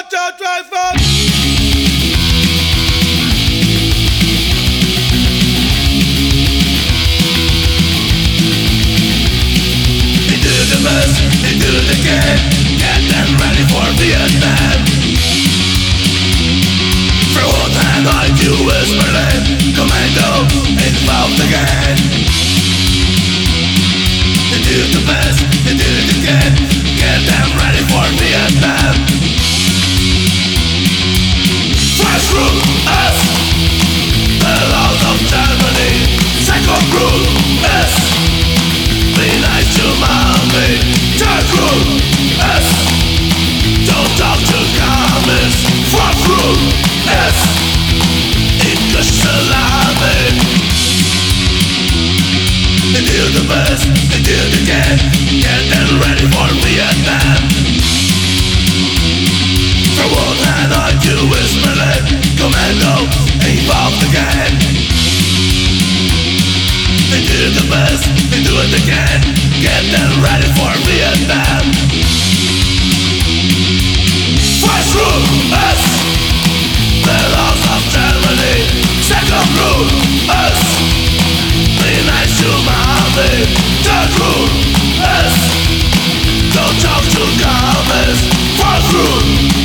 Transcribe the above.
out rifle. Into the bus, into the game, get them ready for Vietnam. For what hand I do is Berlin, commando, involved again. Into the bus, into the game, get them ready for Vietnam. First rule is the laws of Germany. Second rule is be nice to mommy. Third rule is don't talk to commies. Fourth rule is English salami. Into the bus, into the game, get them ready for Vietnam. For what hand I do is Berlin, commando, involved again. Into the bus, into it again, get them ready for Vietnam. First rule is the laws of Germany. Second rule is be nice to mommy. Third rule is don't talk to commies. Fourth rule